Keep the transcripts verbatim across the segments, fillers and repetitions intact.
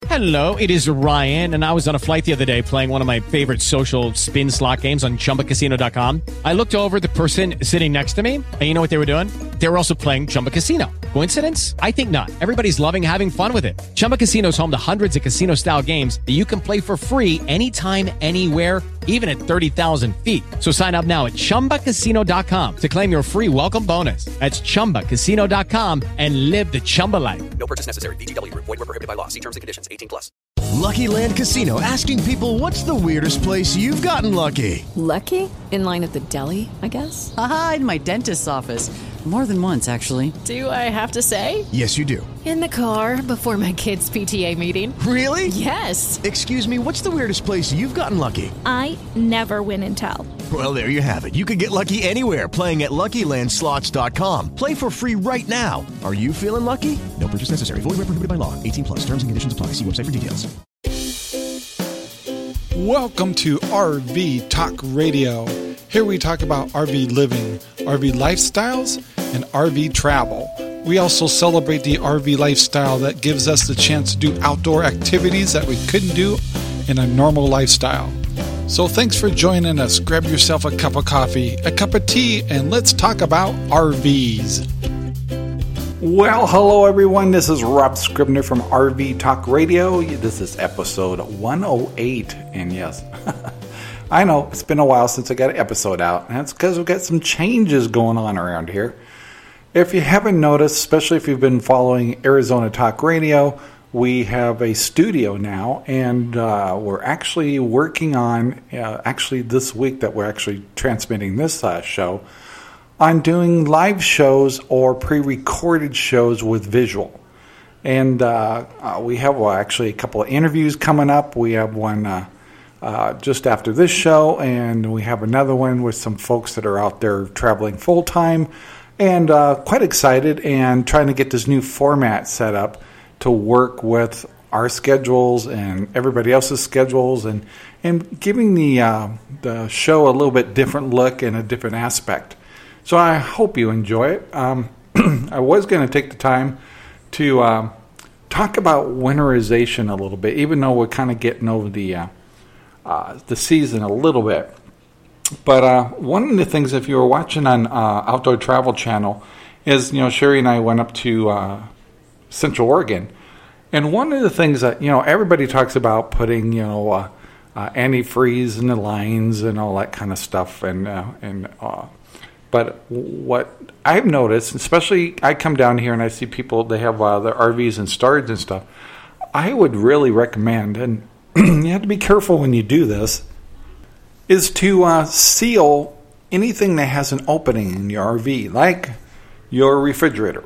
Hello, it is Ryan, and I was on a flight the other day playing one of my favorite social spin slot games on Chumba Casino dot com. I looked over at the person sitting next to me, and you know what they were doing? They were also playing Chumba Casino. Coincidence? I think not. Everybody's loving having fun with it. Chumba Casino is home to hundreds of casino-style games that you can play for free anytime, anywhere, even at thirty thousand feet. So sign up now at Chumba Casino dot com to claim your free welcome bonus. That's Chumba Casino dot com and live the Chumba life. No purchase necessary. V G W. Void where prohibited by law. See terms and conditions. eighteen plus. Lucky Land Casino, asking people, what's the weirdest place you've gotten lucky? Lucky? In line at the deli, I guess? Aha, in my dentist's office. More than once, actually. Do I have to say? Yes, you do. In the car before my kids' P T A meeting. Really? Yes. Excuse me, what's the weirdest place you've gotten lucky? I never win and tell. Well, there you have it. You can get lucky anywhere, playing at Lucky Land Slots dot com. Play for free right now. Are you feeling lucky? No purchase necessary. Void where prohibited by law. eighteen plus. Terms and conditions apply. See website for details. Welcome to R V Talk Radio. Here we talk about R V living, R V lifestyles, and R V travel. We also celebrate the R V lifestyle that gives us the chance to do outdoor activities that we couldn't do in a normal lifestyle. So thanks for joining us. Grab yourself a cup of coffee, a cup of tea, and let's talk about R Vs. Well, hello everyone. This is Rob Scribner from R V Talk Radio. This is episode one oh eight, and yes, I know it's been a while since I got an episode out, and that's because we've got some changes going on around here. If you haven't noticed, especially if you've been following Arizona Talk Radio, we have a studio now, and uh, we're actually working on, uh, actually this week that we're actually transmitting this uh, show, on doing live shows or pre-recorded shows with visual. And uh, uh, we have well, actually a couple of interviews coming up. We have one uh, uh, just after this show, and we have another one with some folks that are out there traveling full-time, and uh, quite excited and trying to get this new format set up to work with our schedules and everybody else's schedules, and, and giving the, uh, the show a little bit different look and a different aspect. So I hope you enjoy it. Um, I was going to take the time to uh, talk about winterization a little bit, even though we're kind of getting over the uh, uh, the season a little bit. But uh, one of the things, if you were watching on uh, Outdoor Travel Channel, is, you know, Sherry and I went up to uh, Central Oregon. And one of the things that, you know, everybody talks about putting, you know, uh, uh, antifreeze in the lines and all that kind of stuff. And, uh, and uh, but what I've noticed, especially I come down here and I see people, they have uh, their R Vs in storage and stuff. I would really recommend, and you have to be careful when you do this, is to uh, seal anything that has an opening in your R V, like your refrigerator,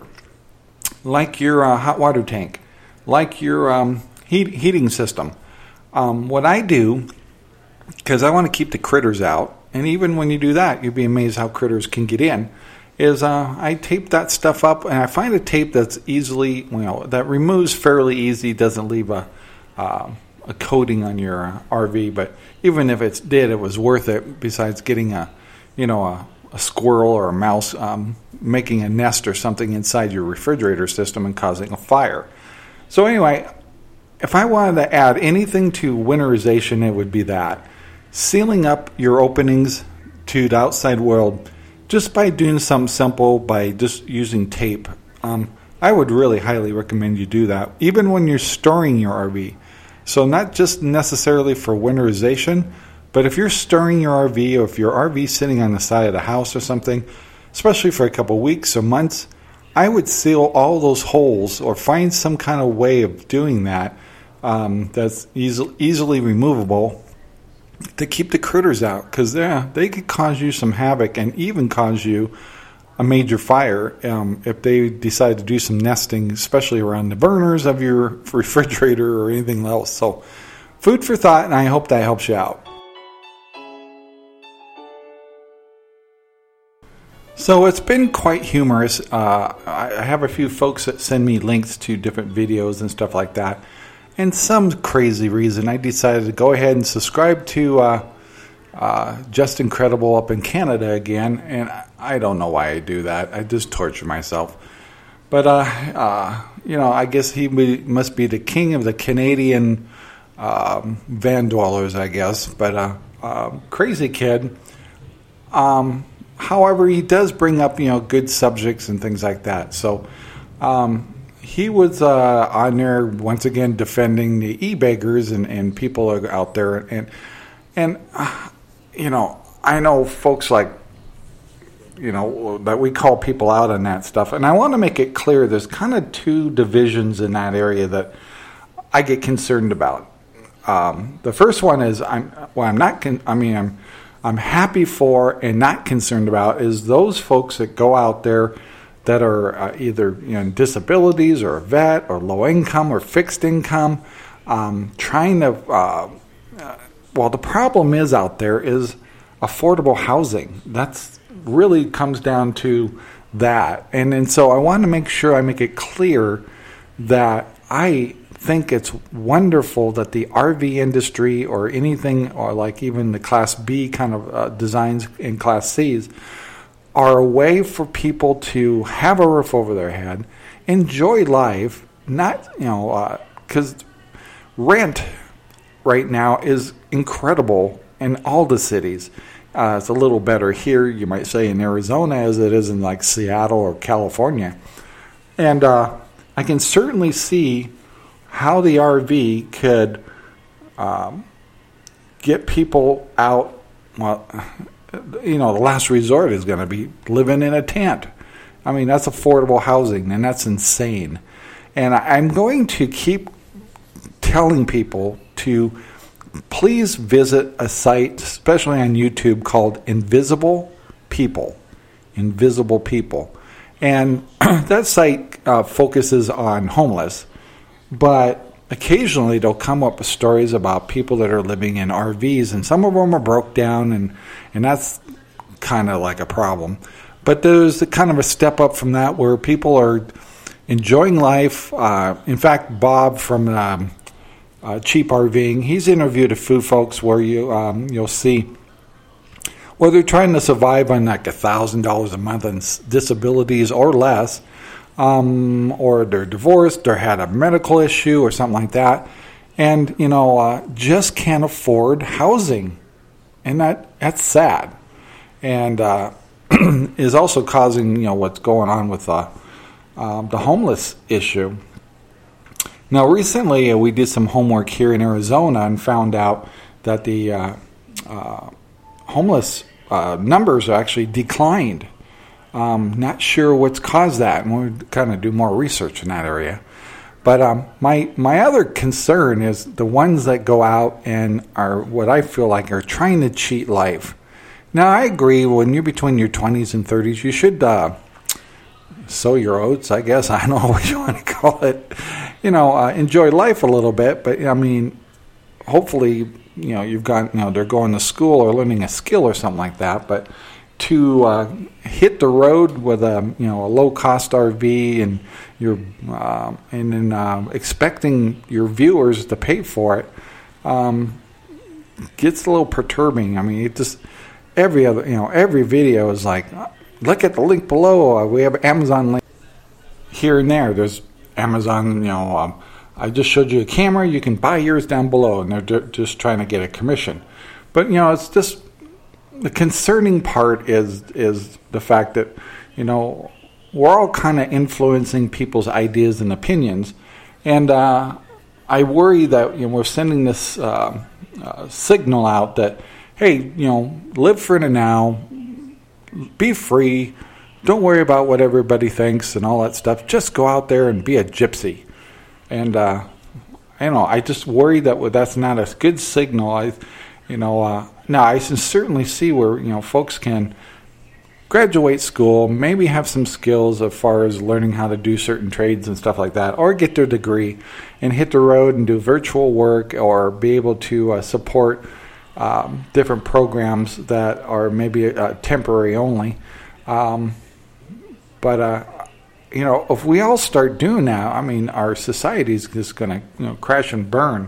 like your uh, hot water tank, like your um, heat, heating system. Um, what I do, because I want to keep the critters out, and even when you do that, you'd be amazed how critters can get in, is uh, I tape that stuff up, and I find a tape that's easily, you know, that removes fairly easy, doesn't leave a uh, a coating on your uh, R V, but even if it did, it was worth it, besides getting a, you know, a, a squirrel or a mouse um, making a nest or something inside your refrigerator system and causing a fire. So anyway, if I wanted to add anything to winterization, it would be that. Sealing up your openings to the outside world just by doing something simple, by just using tape. Um, I would really highly recommend you do that, even when you're storing your R V. So not just necessarily for winterization, but if you're storing your R V, or if your R V is sitting on the side of the house or something, especially for a couple weeks or months, I would seal all those holes or find some kind of way of doing that um, that's easy, easily removable to keep the critters out, because yeah, they could cause you some havoc and even cause you a major fire um, if they decide to do some nesting, especially around the burners of your refrigerator or anything else. So food for thought, and I hope that helps you out. So it's been quite humorous. Uh, I have a few folks that send me links to different videos and stuff like that. And some crazy reason, I decided to go ahead and subscribe to uh, uh, Just Incredible up in Canada again. And I don't know why I do that. I just torture myself. but uh, uh, you know, I guess he be, must be the king of the Canadian um, van dwellers, I guess. But uh, uh, crazy kid. Um, however, he does bring up, you know, good subjects and things like that. So um, he was uh, on there once again defending the e-beggars and, and people are out there. And, and uh, you know, I know folks like, you know, that we call people out on that stuff. And I want to make it clear there's kind of two divisions in that area that I get concerned about. Um, the first one is I'm well, I'm not. Con- I mean, I'm I'm happy for and not concerned about is those folks that go out there that are uh, either you know disabilities or a vet or low income or fixed income, um, trying to. Uh, uh, well, the problem is out there is affordable housing. That's really comes down to that, and and so I want to make sure I make it clear that I think it's wonderful that the R V industry or anything, or like even the Class B kind of uh, designs in Class C's, are a way for people to have a roof over their head, enjoy life, not, you know, because uh, rent right now is incredible in all the cities. Uh, it's a little better here, you might say, in Arizona as it is in like Seattle or California. And uh, I can certainly see how the R V could um, get people out. Well, you know, the last resort is going to be living in a tent. I mean, that's affordable housing, and that's insane. And I'm going to keep telling people to please visit a site, especially on YouTube, called Invisible People. Invisible People. And that site uh, focuses on homeless, but occasionally they'll come up with stories about people that are living in R Vs, and some of them are broke down, and, and that's kind of like a problem. But there's a kind of a step up from that where people are enjoying life. Uh, in fact, Bob from um, uh, Cheap RVing, he's interviewed a few folks where you um, you'll see where they're trying to survive on like a thousand dollars a month in disabilities or less, um, or they're divorced or had a medical issue or something like that, and you know uh, just can't afford housing, and that that's sad, and uh, is also causing you know what's going on with uh, uh, the homeless issue. Now, recently uh, we did some homework here in Arizona and found out that the uh, uh, homeless uh, numbers actually declined. Um, not sure what's caused that, and we'll kind of do more research in that area. But um, my my other concern is the ones that go out and are what I feel like are trying to cheat life. Now, I agree, when you're between your twenties and thirties, you should uh, sow your oats, I guess. I don't know what you want to call it. You know, uh, enjoy life a little bit, but I mean, hopefully, you know, you've got, you know, they're going to school or learning a skill or something like that. But to uh, hit the road with a, you know, a low cost R V and you're, uh, and then uh, expecting your viewers to pay for it, um, gets a little perturbing. I mean, it just every other, you know, every video is like, look at the link below. Uh, we have Amazon link here and there. There's Amazon, you know, um, I just showed you a camera. You can buy yours down below, and they're d- just trying to get a commission. But you know, it's just the concerning part is is the fact that you know we're all kind of influencing people's ideas and opinions, and uh, I worry that you know we're sending this uh, uh, signal out that hey, you know, live for the now, be free. Don't worry about what everybody thinks and all that stuff. Just go out there and be a gypsy. And, uh, I don't know, I just worry that that's not a good signal. I, you know, uh, now I can certainly see where, you know, folks can graduate school, maybe have some skills as far as learning how to do certain trades and stuff like that, or get their degree and hit the road and do virtual work or be able to uh, support um, different programs that are maybe uh, temporary only. Um But, uh, you know, if we all start doing that, I mean, our society is just going to, you know, crash and burn.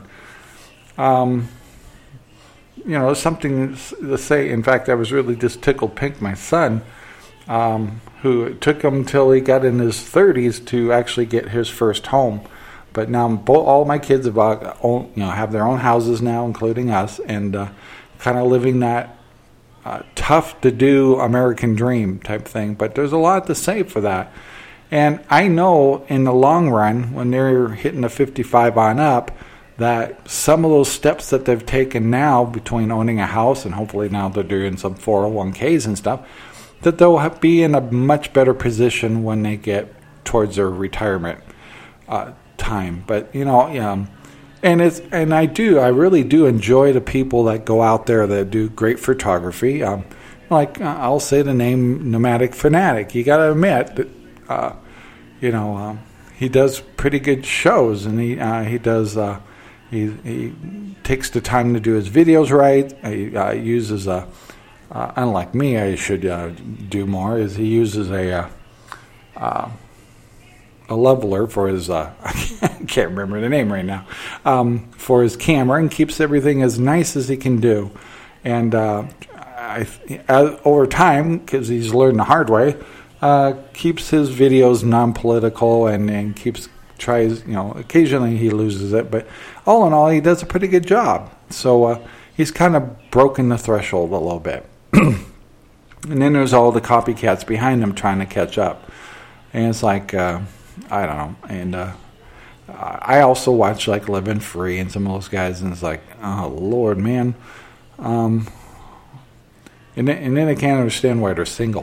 Um, you know, something to say, in fact, I was really just tickled pink. My son, um, who it took him till he got in his thirties to actually get his first home. But now both, all my kids have uh, own, you know have their own houses now, including us, and uh, kind of living that uh, tough to do American dream type thing. But there's a lot to say for that. And I know in the long run, when they're hitting the fifty-five on up, that some of those steps that they've taken now between owning a house and hopefully now they're doing some four oh one k's and stuff, that they'll have, be in a much better position when they get towards their retirement uh, time. But, you know, um, and it's and I do, I really do enjoy the people that go out there that do great photography. Um, like, uh, I'll say the name Nomadic Fanatic. You got to admit that, uh, you know, um, he does pretty good shows, and he uh, he does. Uh, He, he takes the time to do his videos right. He uh, uses a, uh, unlike me, I should uh, do more, is he uses a uh, uh, a leveler for his, uh, I can't remember the name right now, um, for his camera, and keeps everything as nice as he can do. And uh, I, as, over time, because he's learned the hard way, uh, keeps his videos non-political and, and keeps tries, you know, occasionally he loses it, but all in all, he does a pretty good job. So uh, he's kind of broken the threshold a little bit. And then there's all the copycats behind him trying to catch up. And it's like, uh, I don't know. And uh, I also watch like Living Free and some of those guys, and it's like, oh, Lord, man. Um, and, then, and then I can't understand why they're single.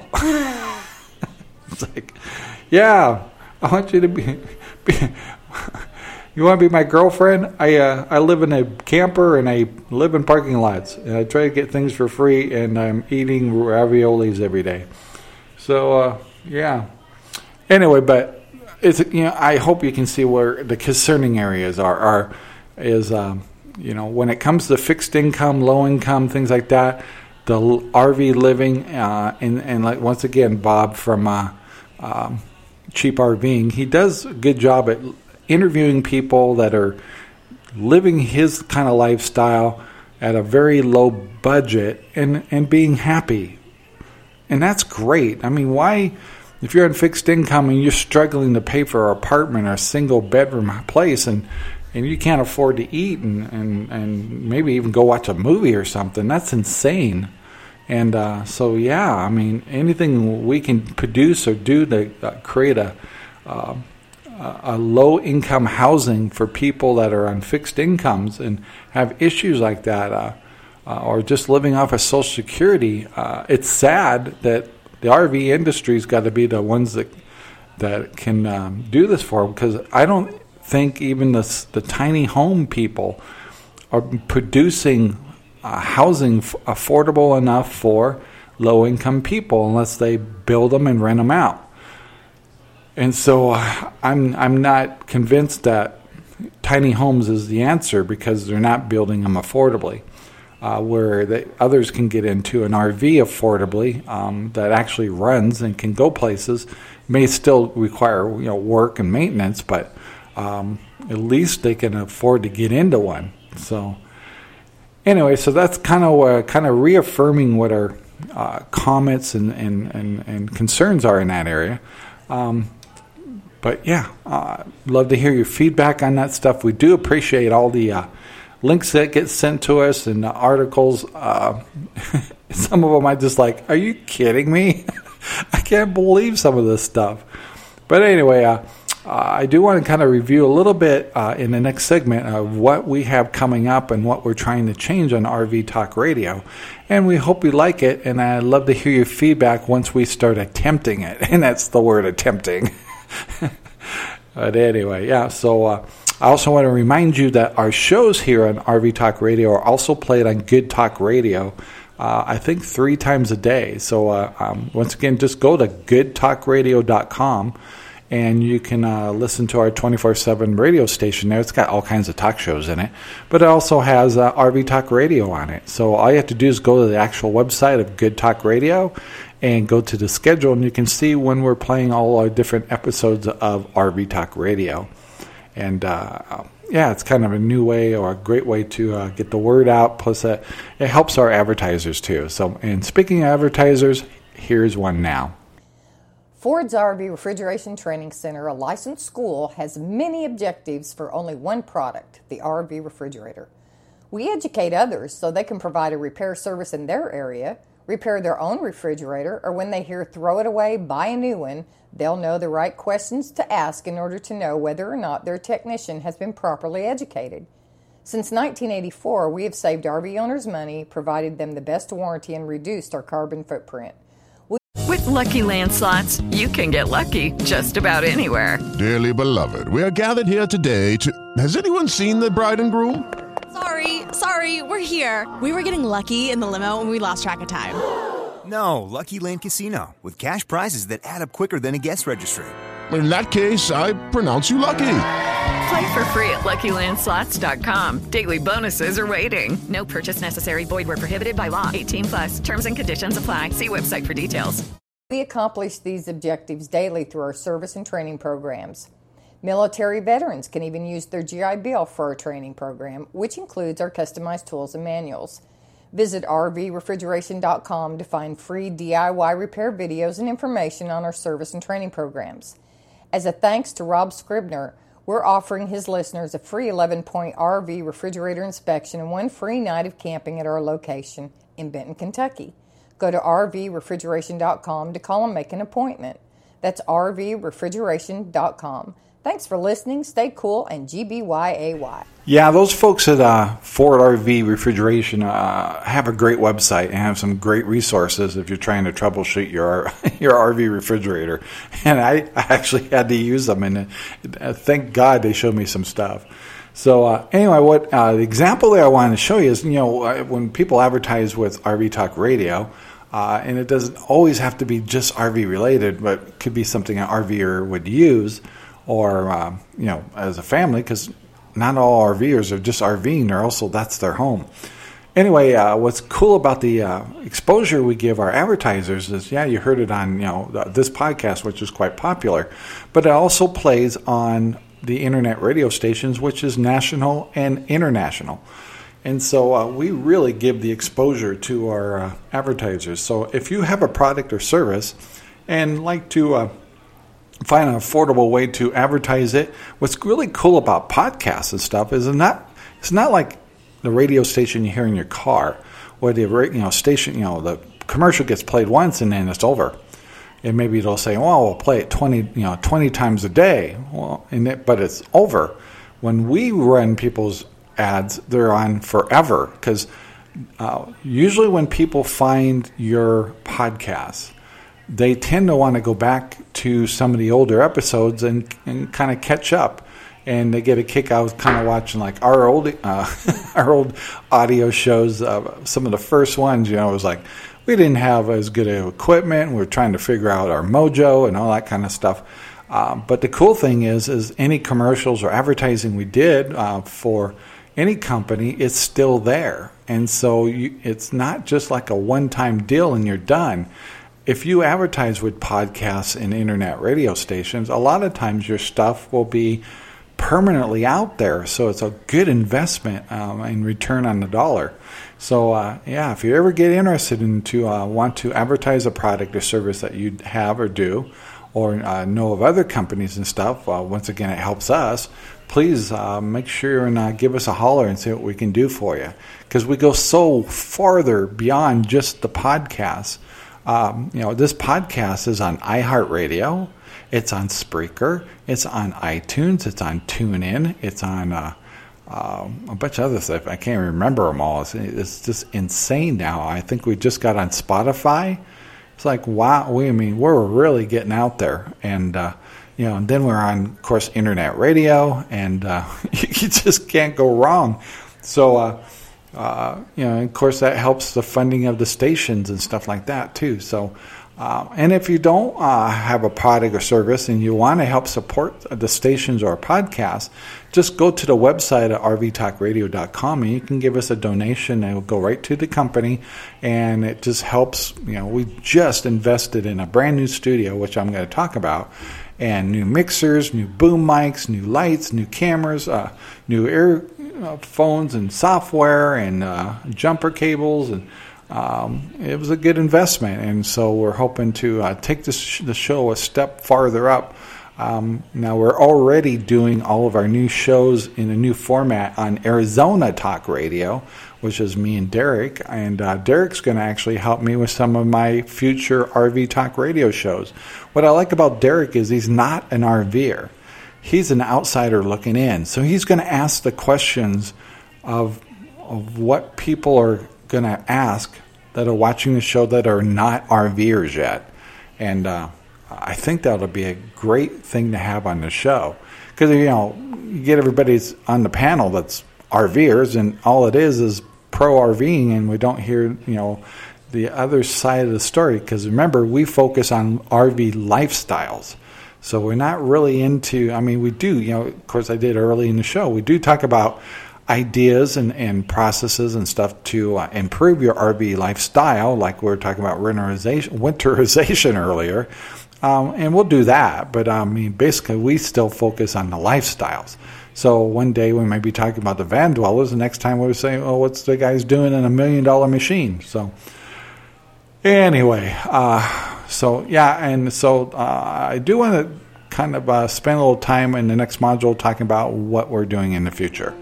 It's like, yeah, I want you to be... You want to be my girlfriend? I uh, I live in a camper and I live in parking lots, and I try to get things for free, and I'm eating raviolis every day. So uh, yeah. Anyway, but it's, you know, I hope you can see where the concerning areas are. Are is um, you know, when it comes to fixed income, low income, things like that, the R V living, uh, and and like once again, Bob from uh, um, Cheap RVing, he does a good job at interviewing people that are living his kind of lifestyle at a very low budget and, and being happy. And that's great. I mean, why, if you're on fixed income and you're struggling to pay for an apartment or a single bedroom place, and, and you can't afford to eat and, and, and maybe even go watch a movie or something, that's insane. And uh, so, yeah, I mean, anything we can produce or do to uh, create a uh, a low-income housing for people that are on fixed incomes and have issues like that, uh, uh, or just living off of Social Security, uh, it's sad that the R V industry's got to be the ones that that can um, do this for them, because I don't think even the the tiny home people are producing Uh, housing f- affordable enough for low-income people unless they build them and rent them out. And so uh, I'm I'm not convinced that tiny homes is the answer, because they're not building them affordably. Uh, where they, others can get into an R V affordably um, that actually runs and can go places, may still require, you know, work and maintenance, but um, at least they can afford to get into one. So. Anyway, so that's kind of uh, kind of reaffirming what our uh, comments and, and, and, and concerns are in that area. Um, but yeah, uh, love to hear your feedback on that stuff. We do appreciate all the uh, links that get sent to us and the articles. Uh, some of them I just like, are you kidding me? I can't believe some of this stuff. But anyway, uh, Uh, I do want to kind of review a little bit uh, in the next segment of what we have coming up and what we're trying to change on R V Talk Radio. And we hope you like it, and I'd love to hear your feedback once we start attempting it. And that's the word, attempting. But anyway, yeah, so uh, I also want to remind you that our shows here on R V Talk Radio are also played on Good Talk Radio, uh, I think three times a day. So uh, um, once again, just go to good talk radio dot com. And you can uh, listen to our twenty-four seven radio station there. It's got all kinds of talk shows in it. But it also has uh, R V Talk Radio on it. So all you have to do is go to the actual website of Good Talk Radio and go to the schedule, and you can see when we're playing all our different episodes of R V Talk Radio. And, uh, yeah, it's kind of a new way, or a great way to uh, get the word out. Plus, uh, it helps our advertisers, too. So, and speaking of advertisers, here's one now. Ford's R V Refrigeration Training Center, a licensed school, has many objectives for only one product, the R V refrigerator. We educate others so they can provide a repair service in their area, repair their own refrigerator, or when they hear throw it away, buy a new one, they'll know the right questions to ask in order to know whether or not their technician has been properly educated. Since nineteen eighty-four, we have saved R V owners money, provided them the best warranty, and reduced our carbon footprint. With Lucky Land Slots, you can get lucky just about anywhere. Dearly beloved, we are gathered here today to... Has anyone seen the bride and groom? Sorry, sorry, we're here. We were getting lucky in the limo and we lost track of time. No, Lucky Land Casino, with cash prizes that add up quicker than a guest registry. In that case, I pronounce you lucky. Play for free at Lucky Land Slots dot com. Daily bonuses are waiting. No purchase necessary. Void where prohibited by law. eighteen plus. Terms and conditions apply. See website for details. We accomplish these objectives daily through our service and training programs. Military veterans can even use their G I Bill for our training program, which includes our customized tools and manuals. Visit R V refrigeration dot com to find free D I Y repair videos and information on our service and training programs. As a thanks to Rob Scribner, we're offering his listeners a free eleven-point R V refrigerator inspection and one free night of camping at our location in Benton, Kentucky. Go to R V refrigeration dot com to call and make an appointment. That's R V refrigeration dot com. Thanks for listening. Stay cool and G B Y A Y. Yeah, those folks at uh, Ford R V Refrigeration uh, have a great website and have some great resources if you're trying to troubleshoot your your R V refrigerator. And I, I actually had to use them, and uh, thank God they showed me some stuff. So uh, anyway, what uh, the example that I wanted to show you is, you know, when people advertise with R V Talk Radio, uh, and it doesn't always have to be just R V related, but it could be something an RVer would use, or uh, you know, as a family, because not all RVers are just RVing; they're also that's their home. Anyway, uh, what's cool about the uh, exposure we give our advertisers is, yeah, you heard it on you know this podcast, which is quite popular, but it also plays on the internet radio stations, which is national and international. And so uh, we really give the exposure to our uh, advertisers. So if you have a product or service and like to uh, find an affordable way to advertise it, what's really cool about podcasts and stuff is not it's not like the radio station you hear in your car, where the you know station you know the commercial gets played once and then it's over. And maybe it'll say, "Well, we'll play it twenty, you know, twenty times a day." Well, and it, but it's over. When we run people's ads, they're on forever, because uh, usually when people find your podcast, they tend to want to go back to some of the older episodes and, and kind of catch up. And they get a kick out of kind of watching like our old uh, our old audio shows. Uh, some of the first ones, you know, it was like, we didn't have as good of equipment. We were trying to figure out our mojo and all that kind of stuff. Uh, but the cool thing is, is any commercials or advertising we did uh, for any company, it's still there. And so you, it's not just like a one-time deal and you're done. If you advertise with podcasts and internet radio stations, a lot of times your stuff will be permanently out there. So it's a good investment um, in return on the dollar. So, uh, yeah, if you ever get interested in to uh, want to advertise a product or service that you have or do, or uh, know of other companies and stuff, uh, once again, it helps us. Please uh, make sure and uh, give us a holler and see what we can do for you. Because we go so farther beyond just the podcast. Um, you know, this podcast is on iHeartRadio. It's on Spreaker. It's on iTunes. It's on TuneIn. It's on uh, uh, a bunch of other stuff. I can't remember them all. It's, it's just insane now. I think we just got on Spotify. It's like, wow. We, I mean, we're really getting out there. And, uh, you know, and then we're on, of course, internet radio. And uh, you just can't go wrong. So, uh, uh, you know, and of course, that helps the funding of the stations and stuff like that, too. So, Uh, and if you don't uh, have a product or service and you want to help support the stations or podcasts, just go to the website at R V talk radio dot com and you can give us a donation. It will go right to the company, and it just helps. You know, we just invested in a brand new studio, which I'm going to talk about, and new mixers, new boom mics, new lights, new cameras, uh, new earphones and software, and uh, jumper cables, and um, it was a good investment. And so we're hoping to uh, take this sh- the show a step farther up. Um, now we're already doing all of our new shows in a new format on Arizona Talk Radio, which is me and Derek. And uh, Derek's going to actually help me with some of my future R V Talk Radio shows. What I like about Derek is he's not an RVer. He's an outsider looking in. So he's going to ask the questions of, of what people are going to ask that are watching the show that are not RVers yet. And uh, I think that'll be a great thing to have on the show. Because, you know, you get everybody on the panel that's RVers, and all it is is pro RVing, and we don't hear, you know, the other side of the story. Because remember, we focus on R V lifestyles. So we're not really into, I mean, we do, you know, of course I did early in the show, we do talk about ideas and, and processes and stuff to uh, improve your R V lifestyle, like we were talking about winterization, winterization earlier. Um, and we'll do that. But I mean, basically, we still focus on the lifestyles. So one day we might be talking about the van dwellers. The next time we're saying, oh, what's the guys doing in a million dollar machine? So anyway, uh, so yeah, and so uh, I do want to kind of uh, spend a little time in the next module talking about what we're doing in the future.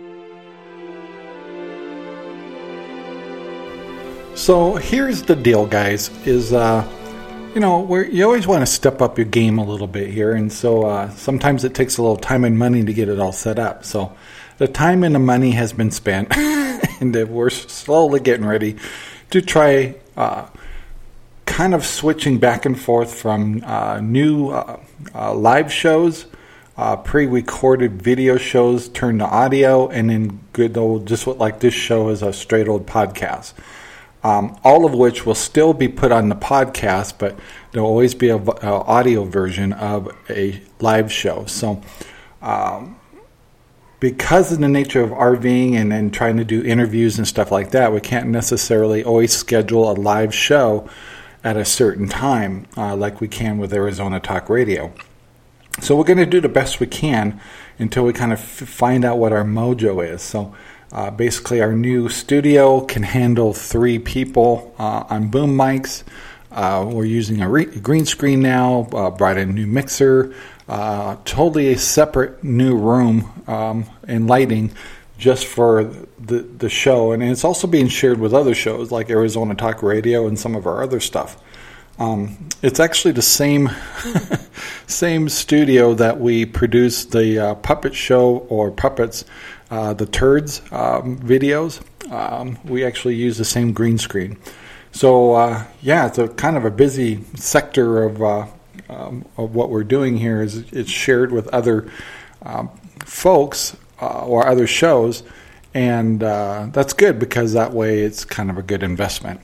So here's the deal, guys, is, uh, you know, we're, you always want to step up your game a little bit here. And so uh, sometimes it takes a little time and money to get it all set up. So the time and the money has been spent, and we're slowly getting ready to try uh, kind of switching back and forth from uh, new uh, uh, live shows, uh, pre-recorded video shows turned to audio, and then good old, just what like this show is a straight old podcast. Um, all of which will still be put on the podcast, but there'll always be an audio version of a live show. So um, because of the nature of RVing and, and trying to do interviews and stuff like that, we can't necessarily always schedule a live show at a certain time uh, like we can with Arizona Talk Radio. So we're going to do the best we can until we kind of f- find out what our mojo is. So Uh, basically, our new studio can handle three people uh, on boom mics. Uh, we're using a re- green screen now, uh, brought in a new mixer, uh, totally a separate new room um, and lighting just for the, the show. And it's also being shared with other shows like Arizona Talk Radio and some of our other stuff. Um, it's actually the same same studio that we produced the uh, Puppet Show or Puppets, uh, the Turds um, videos. Um, we actually use the same green screen. So, uh, yeah, it's a kind of a busy sector of uh, um, of what we're doing here. Is it's shared with other um, folks uh, or other shows, and uh, that's good because that way it's kind of a good investment.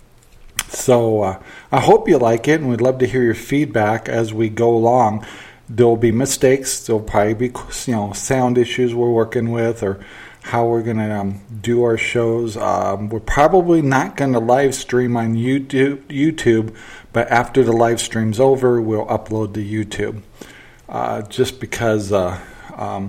So uh, I hope you like it, and we'd love to hear your feedback as we go along. There'll be mistakes. There'll probably be, you know, sound issues we're working with, or how we're going to um, do our shows. Um, we're probably not going to live stream on YouTube, YouTube, but after the live stream's over, we'll upload to YouTube. Uh, just because uh, um,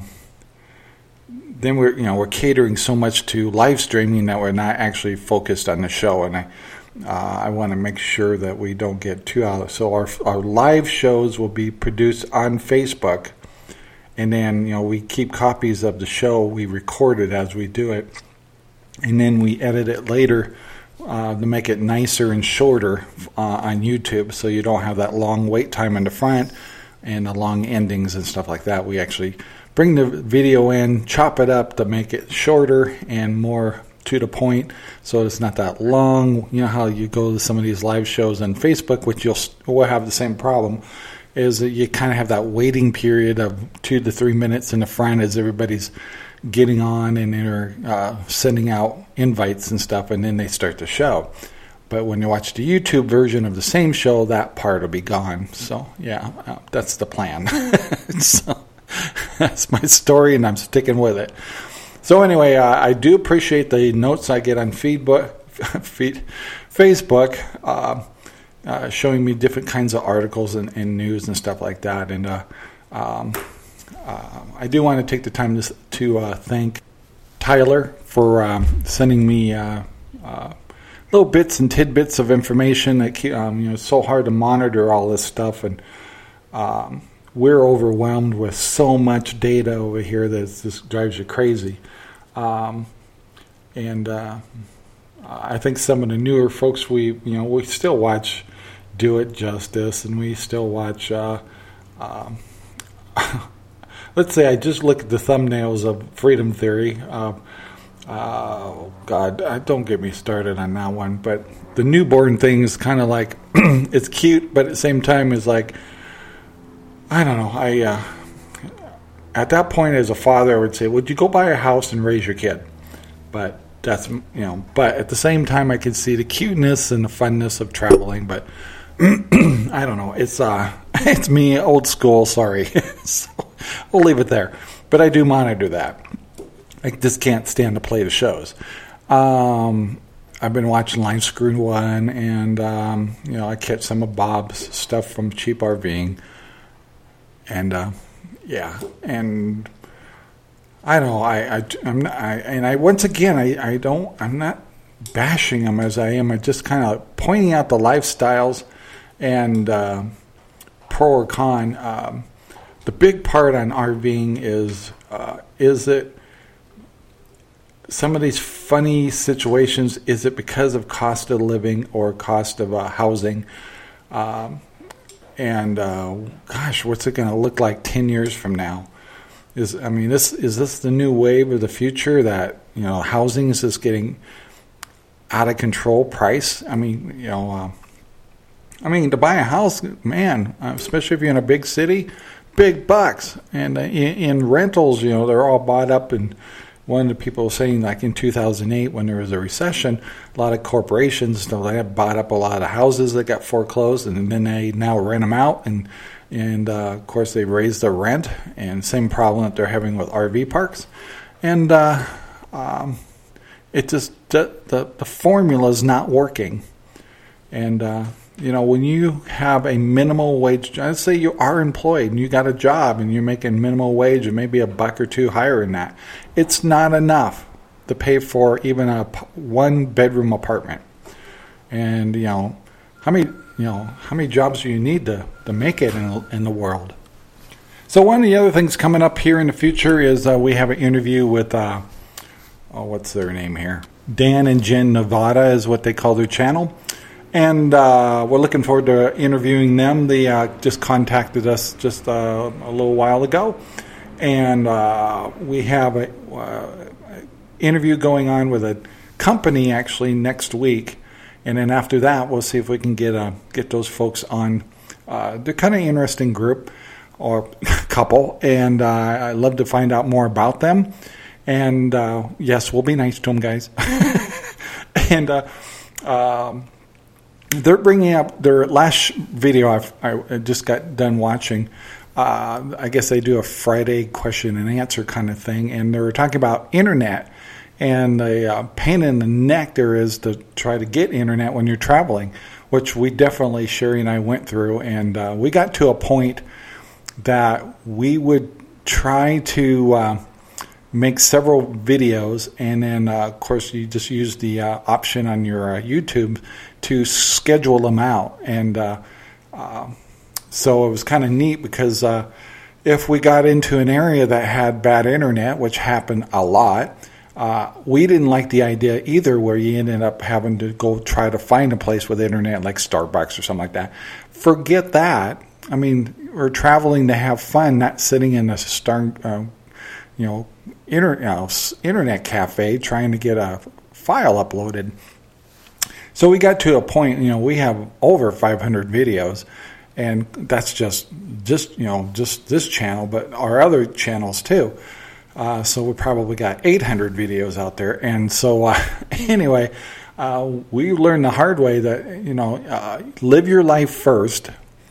then we're, you know, we're catering so much to live streaming that we're not actually focused on the show, and I. Uh, I want to make sure that we don't get too out of it. So our our live shows will be produced on Facebook, and then, you know, we keep copies of the show. We record it as we do it, and then we edit it later uh, to make it nicer and shorter uh, on YouTube, so you don't have that long wait time in the front and the long endings and stuff like that. We actually bring the video in, chop it up to make it shorter and more to the point, so it's not that long. You know how you go to some of these live shows on Facebook, which you'll will have the same problem, is that you kind of have that waiting period of two to three minutes in the front as everybody's getting on and they're uh, sending out invites and stuff, and then they start the show. But when you watch the YouTube version of the same show, that part will be gone. So yeah, uh, that's the plan. So that's my story, and I'm sticking with it. So anyway, uh, I do appreciate the notes I get on feedback, feed, Facebook, uh, uh, showing me different kinds of articles and, and news and stuff like that. And uh, um, uh, I do want to take the time to, to uh, thank Tyler for um, sending me uh, uh, little bits and tidbits of information that keep, um, you know, it's so hard to monitor all this stuff, and um, we're overwhelmed with so much data over here that it just drives you crazy. Um, and uh, I think some of the newer folks, we you know we still watch Do It Justice, and we still watch. Uh, um, let's say I just look at the thumbnails of Freedom Theory. Uh, Uh, God, uh, don't get me started on that one. But the newborn thing is kind of like, it's cute, but at the same time is like, I don't know. I uh, at that point as a father, I would say, would you go buy a house and raise your kid? But that's, you know, but at the same time, I can see the cuteness and the funness of traveling. But I don't know. It's uh, it's me, old school. Sorry. So we'll leave it there. But I do monitor that. I just can't stand to play the shows. Um, I've been watching Line Screw One, and um, you know I catch some of Bob's stuff from Cheap RVing, and uh, yeah, and I don't know. I, I I'm not. I, and I once again I, I don't. I'm not bashing them as I am. I'm just kind of pointing out the lifestyles and uh, pro or con. Um, the big part on RVing is uh, is it. Some of these funny situations, is it because of cost of living or cost of uh, housing? Um, and uh, gosh, what's it going to look like ten years from now? Is I mean, this is this the new wave of the future that you know housing is just getting out of control price? I mean, you know, uh, I mean to buy a house, man, especially if you're in a big city, big bucks, and uh, in, in rentals, you know, they're all bought up and. One of the people was saying, like in two thousand eight, when there was a recession, a lot of corporations, you know, they had bought up a lot of houses that got foreclosed, and then they now rent them out, and and uh, of course they raised the rent, and same problem that they're having with R V parks, and uh, um, it just the the, the formula is not working, and uh, you know when you have a minimal wage, let's say you are employed and you got a job and you're making minimal wage and maybe a buck or two higher than that. It's not enough to pay for even a one bedroom apartment. And, you know, how many, you know, how many jobs do you need to, to make it in, in the world? So one of the other things coming up here in the future is uh, we have an interview with, uh, oh, what's their name here? Dan and Jen Nevada is what they call their channel. And uh, we're looking forward to interviewing them. They uh, just contacted us just uh, a little while ago. And uh, we have an uh, interview going on with a company actually next week. And then after that, we'll see if we can get uh, get those folks on. Uh, they're kind of an interesting group or couple. And uh, I'd love to find out more about them. And uh, yes, we'll be nice to them, guys. and uh, um, they're bringing up their last video I've, I just got done watching. Uh, I guess they do a Friday question and answer kind of thing, and they were talking about internet and the uh, pain in the neck there is to try to get internet when you're traveling, which we definitely, Sherry and I went through, and uh, we got to a point that we would try to uh, make several videos, and then uh, of course you just use the uh, option on your uh, YouTube to schedule them out. And uh, uh, so it was kind of neat because uh, if we got into an area that had bad internet, which happened a lot, uh, we didn't like the idea either where you ended up having to go try to find a place with internet like Starbucks or something like that. Forget that. I mean, we're traveling to have fun, not sitting in a star, uh, you know, inter, you know, internet cafe trying to get a file uploaded. So we got to a point, you know, we have over five hundred videos, and that's just, just you know, just this channel, but our other channels too. Uh, so we probably got eight hundred videos out there. And so uh, anyway, uh, we learned the hard way that, you know, uh, live your life first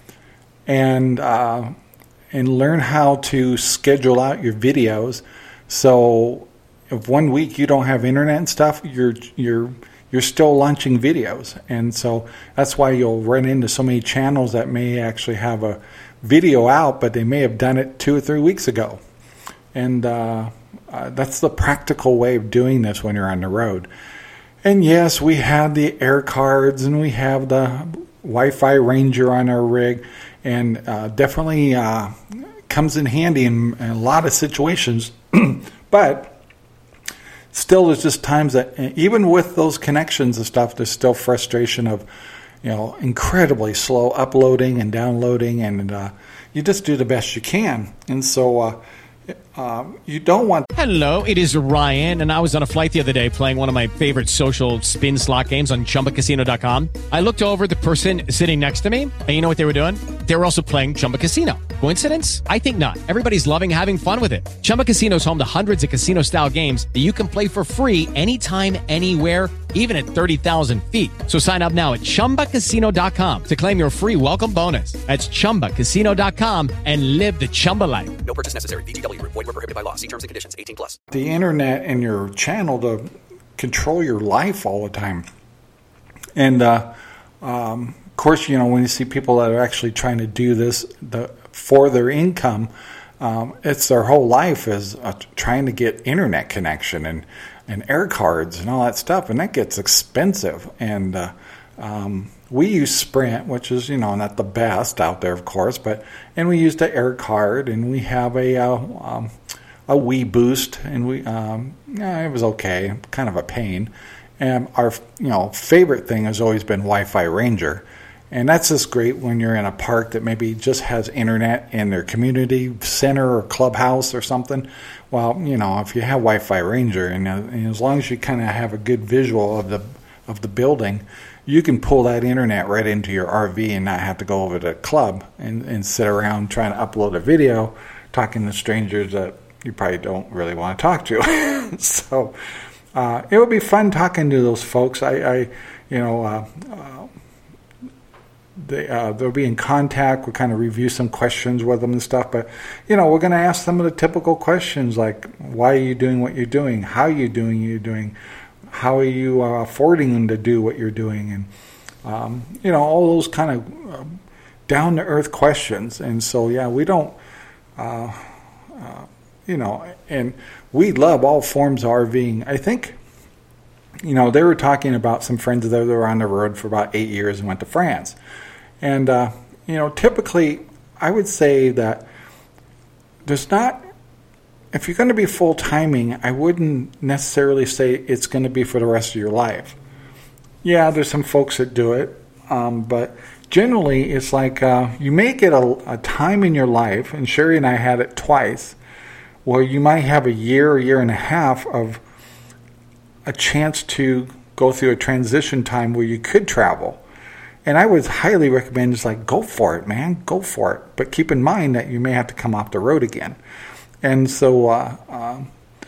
and uh, and learn how to schedule out your videos. So if one week you don't have internet and stuff, you're you're you're still launching videos. And so that's why you'll run into so many channels that may actually have a video out, but they may have done it two or three weeks ago. And uh, uh, that's the practical way of doing this when you're on the road. and yes, we have the air cards and we have the Wi-Fi Ranger on our rig, and uh, definitely uh, comes in handy in, in a lot of situations. But still, there's just times that even with those connections and stuff, there's still frustration of, you know, incredibly slow uploading and downloading, and uh, you just do the best you can. And so uh, uh, you don't want... Hello, it is Ryan, and I was on a flight the other day playing one of my favorite social spin slot games on Chumba Casino dot com. I looked over at the person sitting next to me, and you know what they were doing? They were also playing Chumba Casino. Coincidence? I think not. Everybody's loving having fun with it. Chumba Casino is home to hundreds of casino-style games that you can play for free anytime, anywhere, even at thirty thousand feet. So sign up now at Chumba Casino dot com to claim your free welcome bonus. That's Chumba Casino dot com and live the Chumba life. No purchase necessary. V G W. Void where prohibited by law. See terms and conditions. eighteen plus. The internet and your channel to control your life all the time. And, uh, um, of course, you know, when you see people that are actually trying to do this the, for their income, um, it's their whole life is uh, trying to get internet connection and, and air cards and all that stuff, and that gets expensive. And uh, um, we use Sprint, which is, you know, not the best out there, of course, but and we use the air card, and we have a uh, um, a Wii Boost, and we um, yeah, it was okay, kind of a pain. And our you know favorite thing has always been Wi-Fi Ranger. And that's just great when you're in a park that maybe just has internet in their community center or clubhouse or something. Well, you know, if you have Wi-Fi Ranger, and, uh, and as long as you kind of have a good visual of the of the building, you can pull that internet right into your R V and not have to go over to the club and, and sit around trying to upload a video, talking to strangers that you probably don't really want to talk to. So uh, it would be fun talking to those folks. I, I you know. Uh, uh, They, uh, they'll be in contact. We'll kind of review some questions with them and stuff. But, you know, we're going to ask some of the typical questions like, why are you doing what you're doing? How are you doing what you're doing? How are you uh, affording them to do what you're doing? And, um, you know, all those kind of uh, down-to-earth questions. And so, yeah, we don't, uh, uh, you know, and we love all forms of RVing. I think, you know, they were talking about some friends that were on the road for about eight years and went to France. And, uh, you know, typically I would say that there's not, if you're going to be full timing, I wouldn't necessarily say it's going to be for the rest of your life. Yeah, there's some folks that do it, um, but generally it's like uh, you may get a, a time in your life, and Sherry and I had it twice, where you might have a year, a year and a half of a chance to go through a transition time where you could travel. And I would highly recommend just like, go for it, man, go for it. But keep in mind that you may have to come off the road again. And so uh, uh,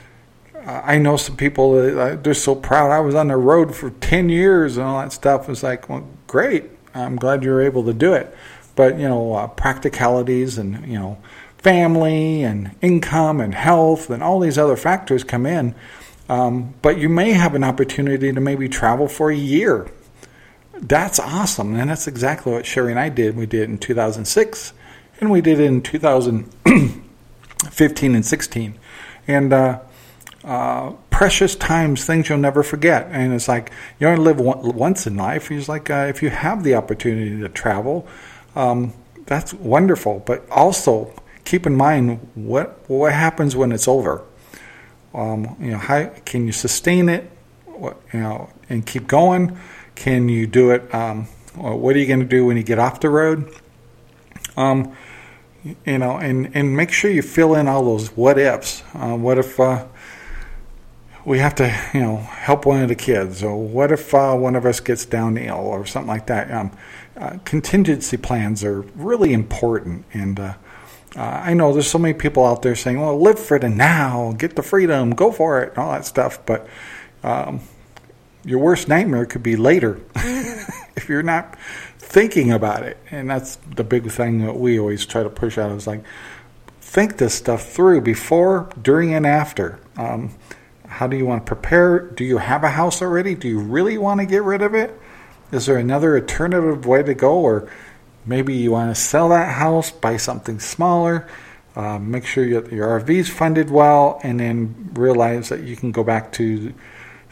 I know some people, that, uh, they're so proud. I was on the road for ten years and all that stuff. It's like, well, great. I'm glad you were able to do it. But, you know, uh, practicalities and, you know, family and income and health and all these other factors come in. Um, but you may have an opportunity to maybe travel for a year. That's awesome. And that's exactly what Sherry and I did. We did it in two thousand six, and we did it in two thousand fifteen and sixteen. And uh, uh, precious times, things you'll never forget. And it's like, you only live one, once in life. It's like, uh, if you have the opportunity to travel, um, that's wonderful. But also keep in mind what what happens when it's over. Um, you know, how can you sustain it? What, you know, and keep going? Can you do it? Um, what are you going to do when you get off the road? Um, you know, and, and make sure you fill in all those what ifs. Uh, what if uh, we have to, you know, help one of the kids, or what if uh, one of us gets down ill, or something like that? Um, uh, contingency plans are really important, and uh, uh, I know there's so many people out there saying, "Well, live for the now, get the freedom, go for it," and all that stuff, but. Um, Your worst nightmare could be later if you're not thinking about it. And that's the big thing that we always try to push out is like, think this stuff through before, during, and after. Um, how do you want to prepare? Do you have a house already? Do you really want to get rid of it? Is there another alternative way to go? Or maybe you want to sell that house, buy something smaller, uh, make sure your, your R V's funded well, and then realize that you can go back to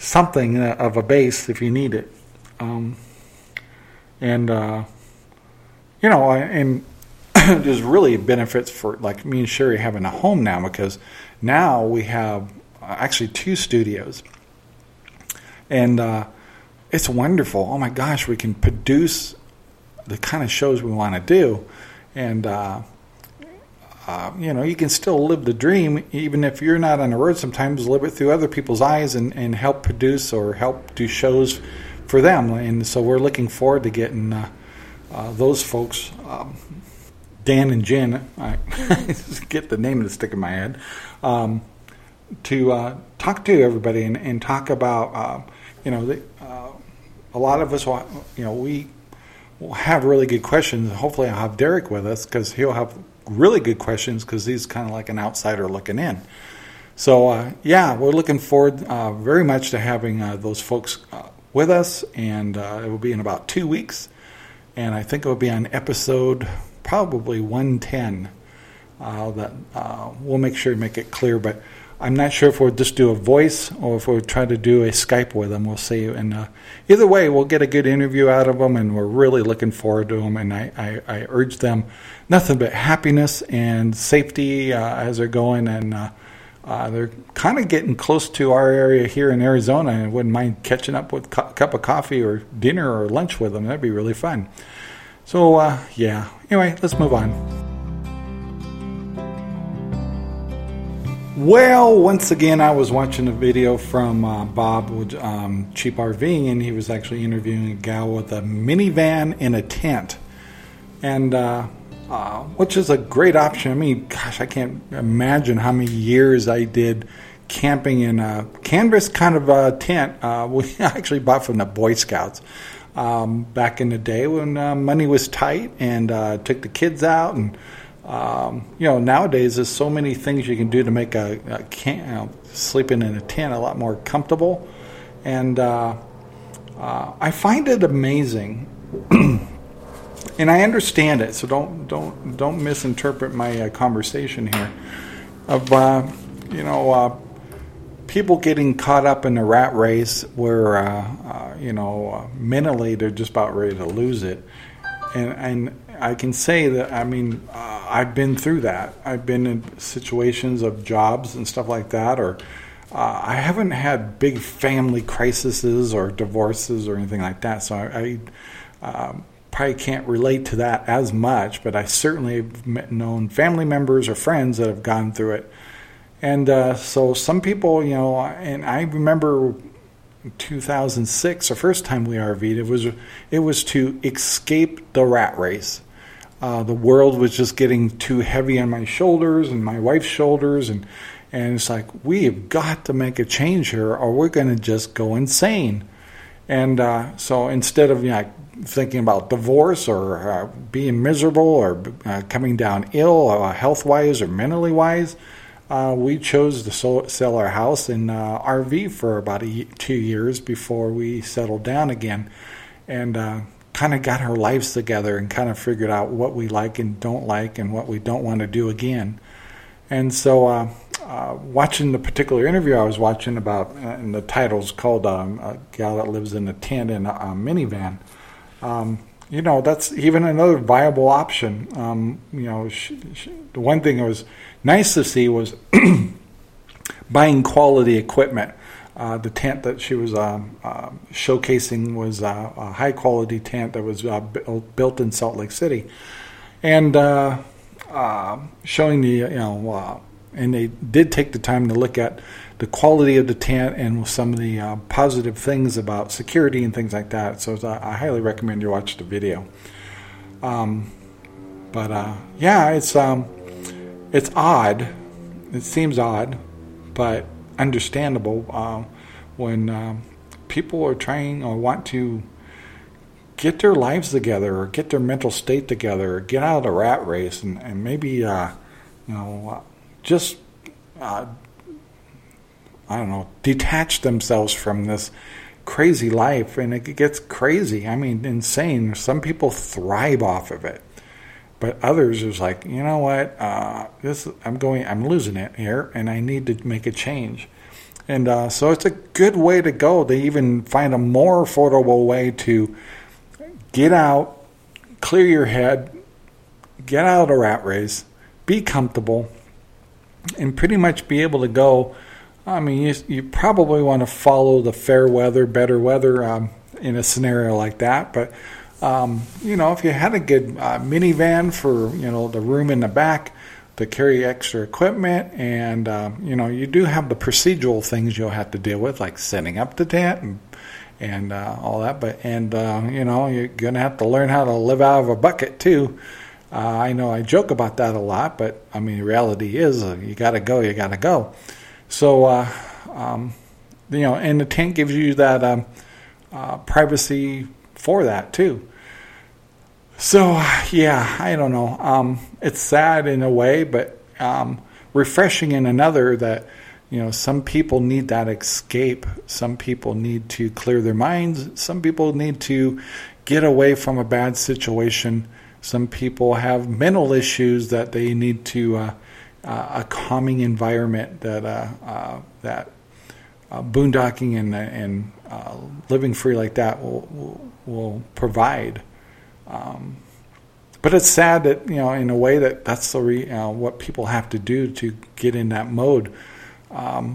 something of a base if you need it. Um, and, uh, you know, and there's really benefits for, like, me and Sherry having a home now, because now we have actually two studios. And uh, it's wonderful. Oh, my gosh, we can produce the kind of shows we want to do. And, uh, uh, you know, you can still live the dream, even if you're not on the road sometimes, live it through other people's eyes and, and help produce or help do shows for them. And so we're looking forward to getting uh, uh, those folks, um, Dan and Jen, I get the name to stick in my head, um, to uh, talk to everybody and, and talk about, uh, you know, the, uh, a lot of us, you know, we will have really good questions. Hopefully I'll have Derek with us, because he'll have really good questions, because he's kind of like an outsider looking in. So, uh, yeah, we're looking forward uh, very much to having uh, those folks uh, with us, and uh, it will be in about two weeks. And I think it will be on episode probably one ten. Uh, that uh, we'll make sure to make it clear, but I'm not sure if we'll just do a voice or if we'll try to do a Skype with them. We'll see. And uh, either way, we'll get a good interview out of them, and we're really looking forward to them. And I, I, I urge them nothing but happiness and safety uh, as they're going. And uh, uh, they're kind of getting close to our area here in Arizona. I wouldn't mind catching up with a co- cup of coffee or dinner or lunch with them. That'd be really fun. So, uh, yeah. Anyway, let's move on. Well, once again, I was watching a video from uh, Bob with um, Cheap RVing, and he was actually interviewing a gal with a minivan in a tent, and uh, uh, which is a great option. I mean, gosh, I can't imagine how many years I did camping in a canvas kind of a tent. Uh, we actually bought from the Boy Scouts um, back in the day when uh, money was tight, and uh, took the kids out. And Um, you know, nowadays there's so many things you can do to make a, a can, you know, sleeping in a tent a lot more comfortable, and uh, uh, I find it amazing, and I understand it. So don't don't don't misinterpret my uh, conversation here of uh, you know uh, people getting caught up in the rat race where uh, uh, you know uh, mentally they're just about ready to lose it, and and. I can say that, I mean, uh, I've been through that. I've been in situations of jobs and stuff like that, or uh, I haven't had big family crises or divorces or anything like that, so I, I uh, probably can't relate to that as much, but I certainly have met, known family members or friends that have gone through it. And uh, so some people, you know, and I remember two thousand six, the first time we R V'd, it was, it was to escape the rat race. Uh, the world was just getting too heavy on my shoulders and my wife's shoulders, and and it's like, we have got to make a change here, or we're going to just go insane. And uh, so instead of, you know, thinking about divorce or uh, being miserable or uh, coming down ill, uh, health-wise or mentally-wise, uh, we chose to so- sell our house and uh, R V for about a, two years before we settled down again. And uh, kind of got our lives together and kind of figured out what we like and don't like and what we don't want to do again. And so uh, uh, watching the particular interview I was watching about, uh, and the title's called um, A Gal That Lives in a Tent in a, a Minivan, um, you know, that's even another viable option. Um, you know, sh- sh- the one thing that was nice to see was buying quality equipment. Uh, the tent that she was um, uh, showcasing was uh, a high-quality tent that was uh, built in Salt Lake City, and uh, uh, showing the, you know, uh, and they did take the time to look at the quality of the tent and some of the uh, positive things about security and things like that. So uh, I highly recommend you watch the video. Um, but uh, yeah, it's um, it's odd. It seems odd, but understandable uh, when um, people are trying or want to get their lives together or get their mental state together or get out of the rat race and, and maybe uh, you know uh, just uh, I don't know, detach themselves from this crazy life. And it gets crazy, I mean insane. Some people thrive off of it, but others is like, you know what, uh, this I'm going, I'm losing it here, and I need to make a change. And uh, so it's a good way to go. They even find a more affordable way to get out, clear your head, get out of the rat race, be comfortable, and pretty much be able to go. I mean, you, you probably want to follow the fair weather, better weather um, in a scenario like that. But, um, you know, if you had a good uh, minivan for, you know, the room in the back to carry extra equipment, and, uh, you know, you do have the procedural things you'll have to deal with, like setting up the tent and, and uh, all that. But, and, uh, you know, you're going to have to learn how to live out of a bucket, too. Uh, I know I joke about that a lot, but, I mean, the reality is uh, you got to go, you got to go. So, uh, um, you know, and the tent gives you that um, uh, privacy for that, too. So, yeah, I don't know. Um, it's sad in a way, but um, refreshing in another that, you know, some people need that escape. Some people need to clear their minds. Some people need to get away from a bad situation. Some people have mental issues that they need to, uh, uh, a calming environment that uh, uh, that uh, boondocking and, and uh, living free like that will, will, will provide. Um, but it's sad that, you know, in a way that that's the re, uh, what people have to do to get in that mode. Um,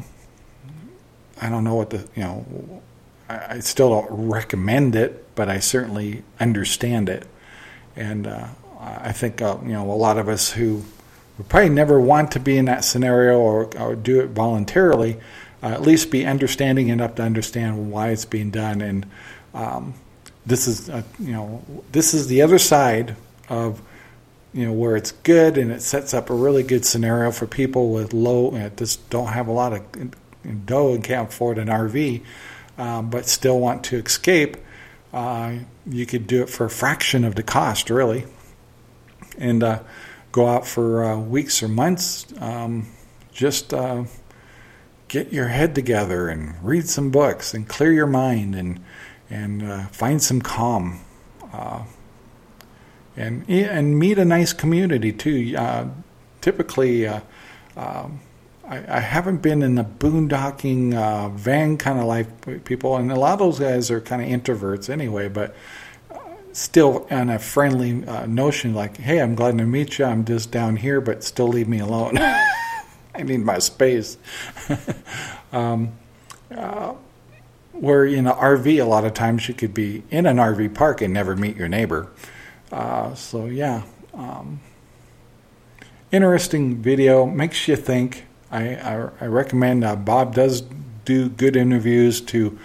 I don't know what the, you know, I, I still don't recommend it, but I certainly understand it. And uh, I think, uh, you know, a lot of us who would probably never want to be in that scenario or, or do it voluntarily, uh, at least be understanding enough to understand why it's being done. And um, this is, uh, you know, this is the other side of, you know, where it's good and it sets up a really good scenario for people with low, uh, just don't have a lot of dough and can't afford an R V, um, but still want to escape. Uh, you could do it for a fraction of the cost, really, and uh, go out for uh, weeks or months. Um, just uh, get your head together and read some books and clear your mind and and uh, find some calm, uh, and and meet a nice community too. Uh, typically, uh, um, I, I haven't been in the boondocking uh, van kind of life people, and a lot of those guys are kind of introverts anyway, but still on a friendly uh, notion like, hey, I'm glad to meet you. I'm just down here, but still leave me alone. I need my space. um, uh, where in an R V, a lot of times you could be in an R V park and never meet your neighbor. Uh, so, yeah. Um, interesting video. Makes you think. I, I, I recommend uh, Bob does do good interviews to,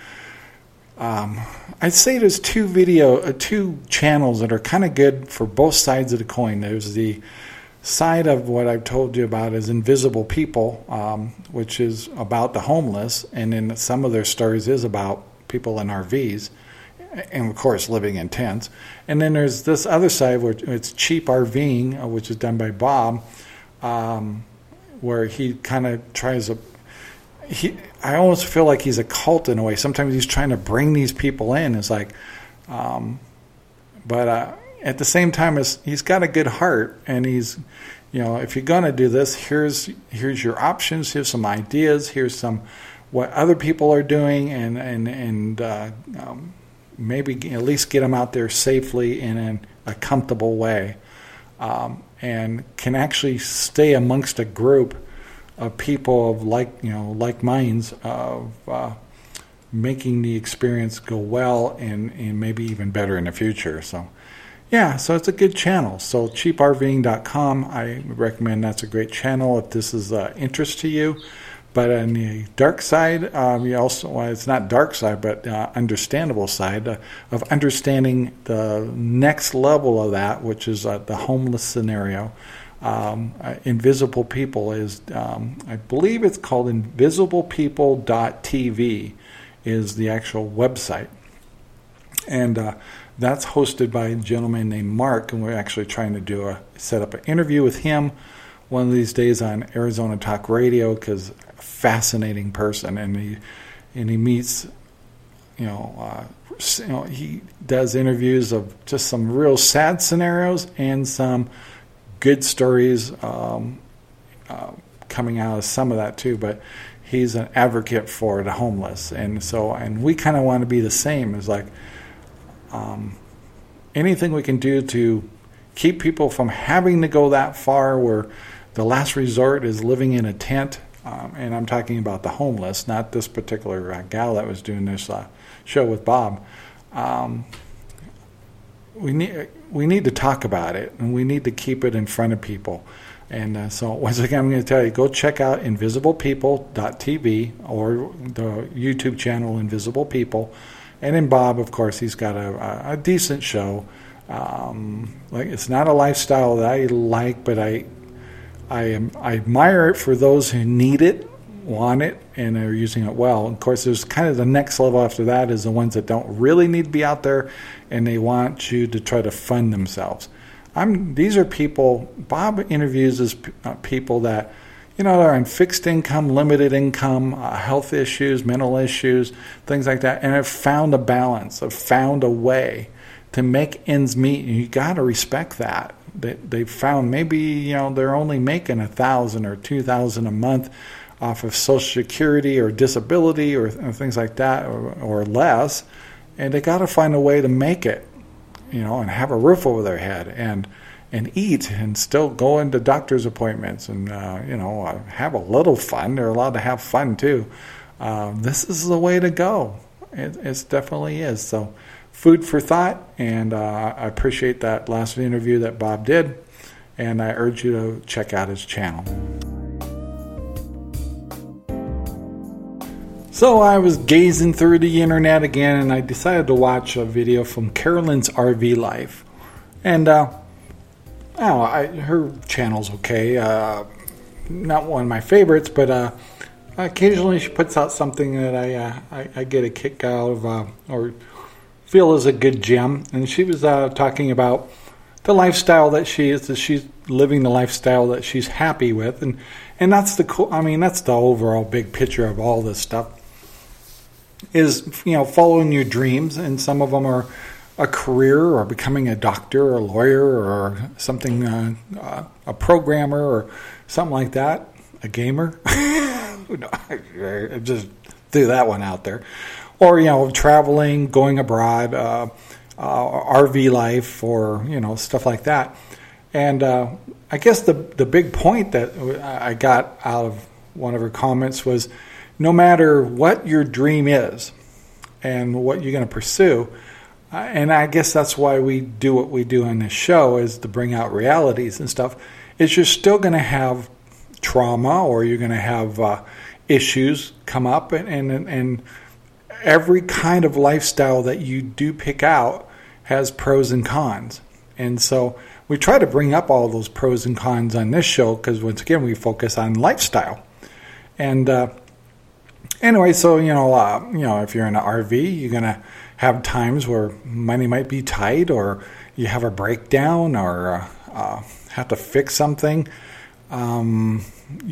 um, I'd say there's two video, uh, two channels that are kind of good for both sides of the coin. There's the side of what I've told you about is Invisible People, um, which is about the homeless, and then some of their stories is about people in R Vs, and of course living in tents. And then there's this other side where it's cheap RVing, uh, which is done by Bob, um, where he kind of tries to, he, I almost feel like he's a cult in a way. Sometimes he's trying to bring these people in. It's like, um, but uh, at the same time, it's, he's got a good heart, and he's, you know, if you're going to do this, here's here's your options, here's some ideas, here's some what other people are doing, and and and uh, um, maybe at least get them out there safely in an, a comfortable way. Um, and can actually stay amongst a group of people of like, you know, like minds of uh, making the experience go well and, and maybe even better in the future. So, yeah, so it's a good channel. So cheap R V ing dot com, I recommend that's a great channel if this is uh, interest to you. But on the dark side, um, you also, well, it's not dark side, but uh, understandable side uh, of understanding the next level of that, which is uh, the homeless scenario. Um, uh, Invisible People is, um, I believe it's called invisible people dot t v is the actual website. And uh, that's hosted by a gentleman named Mark, and we're actually trying to do a set up an interview with him one of these days on Arizona Talk Radio, because fascinating person, and he and he meets, you know, uh, you know, he does interviews of just some real sad scenarios and some good stories um, uh, coming out of some of that too. But he's an advocate for the homeless. And so, and we kind of want to be the same. It's like um, anything we can do to keep people from having to go that far where the last resort is living in a tent. Um, and I'm talking about the homeless, not this particular uh, gal that was doing this uh, show with Bob. Um, we need we need to talk about it, and we need to keep it in front of people. And uh, so once again, I'm going to tell you, go check out invisible people dot t v or the YouTube channel Invisible People. And then Bob, of course, he's got a, a decent show. Um, like it's not a lifestyle that I like, but I I, am, I admire it for those who need it, want it, and are using it well. Of course, there's kind of the next level after that is the ones that don't really need to be out there, and they want you to try to fund themselves. I'm. These are people, Bob interviews as uh, people that, you know, are on fixed income, limited income, uh, health issues, mental issues, things like that, and have found a balance, have found a way to make ends meet, and you got to respect that. They they found maybe, you know, they're only making a thousand or two thousand a month off of Social Security or disability or, or things like that, or, or less, and they got to find a way to make it, you know, and have a roof over their head and and eat and still go into doctor's appointments and uh, you know uh, have a little fun. They're allowed to have fun too. Uh, this is the way to go. It it definitely is. So. Food for thought, and uh, I appreciate that last interview that Bob did, and I urge you to check out his channel. So I was gazing through the internet again, and I decided to watch a video from Carolyn's R V Life. And uh, oh, I, her channel's okay. Uh, not one of my favorites, but uh, occasionally she puts out something that I uh, I, I get a kick out of, uh, or feel is a good gem. And she was uh, talking about the lifestyle that she is, that she's living the lifestyle that she's happy with, and and that's the cool. I mean, that's the overall big picture of all this stuff. Is, you know, following your dreams, and some of them are a career or becoming a doctor or a lawyer or something, uh, uh, a programmer or something like that, a gamer. No, I just threw that one out there. Or, you know, traveling, going abroad, uh, uh, R V life, or, you know, stuff like that. And uh, I guess the the big point that I got out of one of her comments was, no matter what your dream is and what you're going to pursue, uh, and I guess that's why we do what we do on this show, is to bring out realities and stuff, is you're still going to have trauma, or you're going to have uh, issues come up, and, and and every kind of lifestyle that you do pick out has pros and cons. And so we try to bring up all those pros and cons on this show, because once again, we focus on lifestyle. And uh, anyway, so, you know, uh, you know, if you're in an R V, you're going to have times where money might be tight, or you have a breakdown, or uh, uh, have to fix something. Um,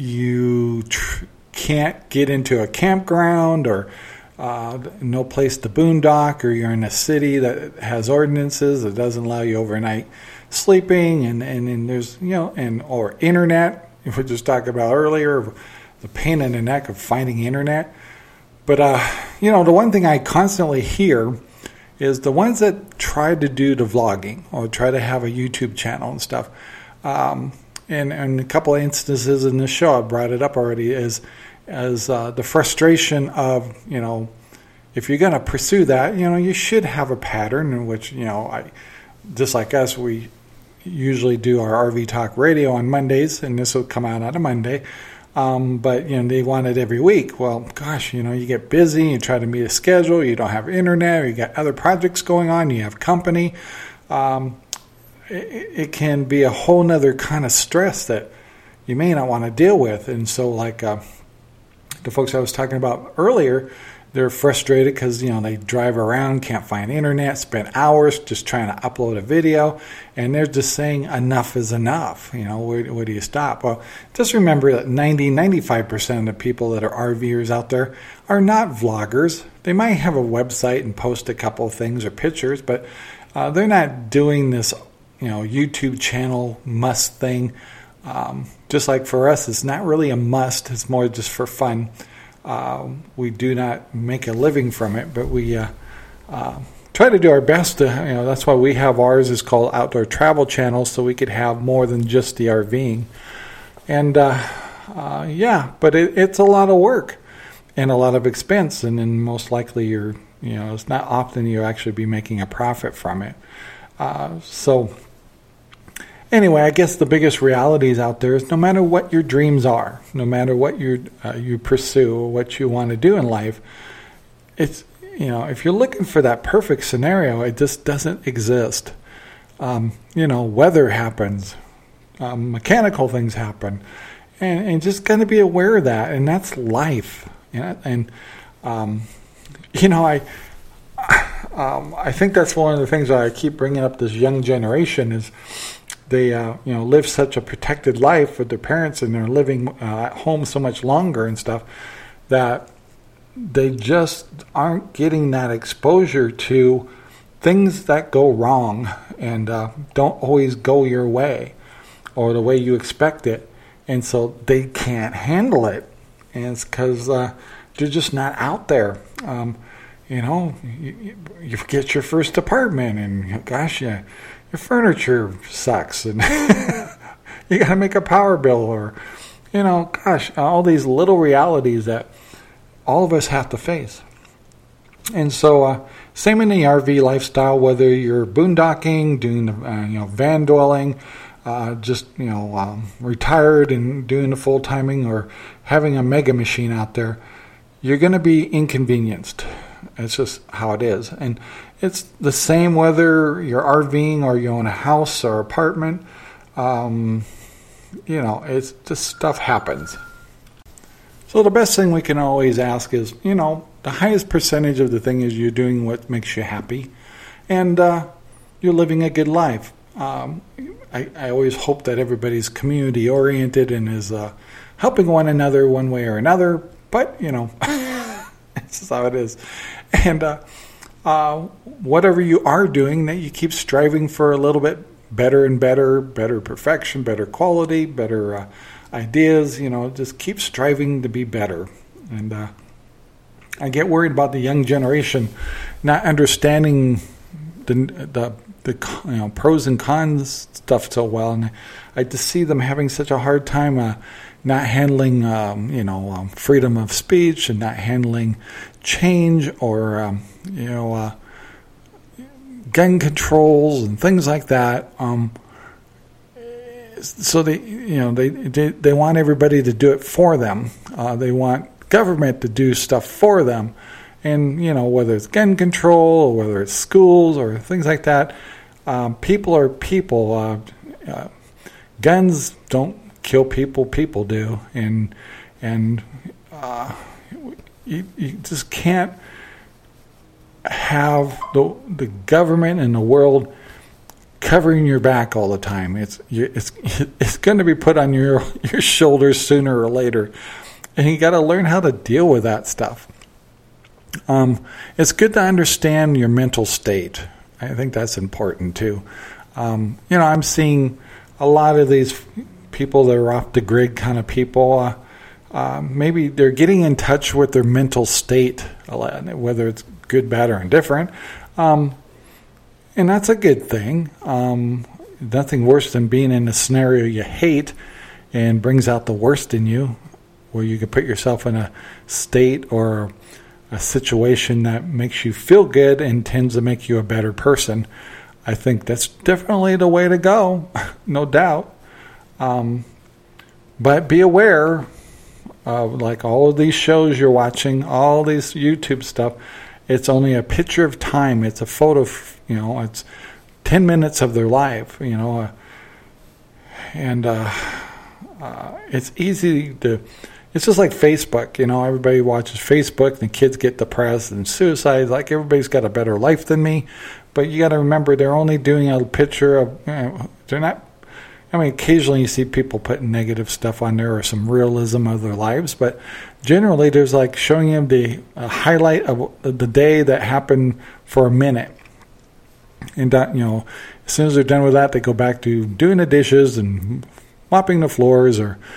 you tr- can't get into a campground, or Uh, no place to boondock, or you're in a city that has ordinances that doesn't allow you overnight sleeping, and, and, and there's, you know, and or internet. If we just talked about earlier, the pain in the neck of finding internet. But, uh, you know, the one thing I constantly hear is the ones that try to do the vlogging, or try to have a YouTube channel and stuff. Um, and, and a couple of instances in this show, I brought it up already, is as uh, the frustration of, you know, if you're going to pursue that, you know, you should have a pattern in which, you know, I, just like us, we usually do our R V Talk Radio on Mondays, and this will come out on a Monday. Um, but, you know, they want it every week. Well, gosh, you know, you get busy, you try to meet a schedule, you don't have internet, or you got other projects going on, you have company. Um, it, it can be a whole nother kind of stress that you may not want to deal with. And so, like, uh, the folks I was talking about earlier, they're frustrated because, you know, they drive around, can't find internet, spend hours just trying to upload a video, and they're just saying enough is enough. You know, where, where do you stop? Well, just remember that ninety, ninety-five percent of the people that are RVers out there are not vloggers. They might have a website and post a couple of things or pictures, but uh, they're not doing this, you know, YouTube channel must thing. Um, just like for us, it's not really a must. It's more just for fun. uh, we do not make a living from it, but we uh, uh, try to do our best to, you know, that's why we have ours is called Outdoor Travel Channel, so we could have more than just the RVing. And uh, uh, yeah, but it, it's a lot of work and a lot of expense, and then most likely you're, you know, it's not often you actually be making a profit from it. Uh, so anyway, I guess the biggest realities out there is no matter what your dreams are, no matter what you uh, you pursue or what you want to do in life, it's, you know, if you're looking for that perfect scenario, it just doesn't exist. Um, you know, weather happens, um, mechanical things happen, and, and just got to be aware of that, and that's life. You know? And um, you know, I um, I think that's one of the things that I keep bringing up. This young generation is they uh, you know live such a protected life with their parents, and they're living uh, at home so much longer and stuff that they just aren't getting that exposure to things that go wrong and uh, don't always go your way or the way you expect it. And so they can't handle it. And it's because uh, they're just not out there. Um, you know, you, you get your first apartment and, gosh, yeah, your furniture sucks. And you got to make a power bill or, you know, gosh, all these little realities that all of us have to face. And so, uh, same in the R V lifestyle, whether you're boondocking, doing the, uh, you know, van dwelling, uh, just, you know, um, retired and doing the full timing, or having a mega machine out there, you're going to be inconvenienced. It's just how it is. And it's the same whether you're RVing or you own a house or apartment. Um, you know, it's just stuff happens. So the best thing we can always ask is, you know, the highest percentage of the thing is you're doing what makes you happy, and uh, you're living a good life. Um, I, I always hope that everybody's community oriented and is uh, helping one another one way or another. But you know, this is how it is. And uh, uh, whatever you are doing, that you keep striving for a little bit better and better, better perfection, better quality, better Uh, ideas, you know, just keep striving to be better. And uh, I get worried about the young generation not understanding the the the you know pros and cons stuff so well, and I just see them having such a hard time uh, not handling um, you know um, freedom of speech, and not handling change, or um, you know uh, gun controls and things like that. Um, So they, you know, they, they they want everybody to do it for them. Uh, they want government to do stuff for them, and you know, whether it's gun control or whether it's schools or things like that, um, people are people. Uh, uh, guns don't kill people; people do, and and uh, you you just can't have the the government and the world covering your back all the time. It's it's it's going to be put on your your shoulders sooner or later, and you got to learn how to deal with that stuff. Um, it's good to understand your mental state. I think that's important too. Um, you know, I'm seeing a lot of these people that are off the grid kind of people. Uh, uh, maybe they're getting in touch with their mental state, whether it's good, bad, or indifferent. Um, And that's a good thing. Um, nothing worse than being in a scenario you hate and brings out the worst in you, where you can put yourself in a state or a situation that makes you feel good and tends to make you a better person. I think that's definitely the way to go, no doubt. Um, but be aware of, like, all of these shows you're watching, all these YouTube stuff, it's only a picture of time. It's a photo, you know, it's ten minutes of their life, you know. Uh, and uh, uh, it's easy to, it's just like Facebook, you know, everybody watches Facebook and the kids get depressed and suicide. Like, everybody's got a better life than me. But you got to remember, they're only doing a picture of, you know, they're not, I mean, occasionally you see people putting negative stuff on there or some realism of their lives, but generally there's like showing them the uh, highlight of the day that happened for a minute. And that, you know, as soon as they're done with that, they go back to doing the dishes and mopping the floors or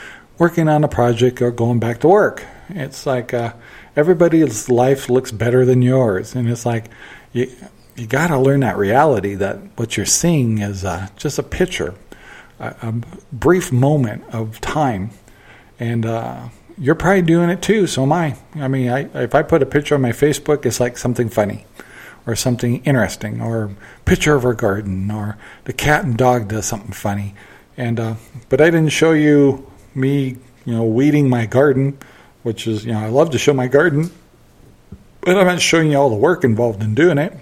working on a project or going back to work. It's like uh, everybody's life looks better than yours. And it's like you, you got to learn that reality that what you're seeing is uh, just a picture, a, a brief moment of time. And uh, you're probably doing it too, so am I. I mean, I, if I put a picture on my Facebook, it's like something funny or something interesting, or a picture of our garden, or the cat and dog does something funny. And uh, but I didn't show you me, you know, weeding my garden, which is, you know, I love to show my garden, but I'm not showing you all the work involved in doing it.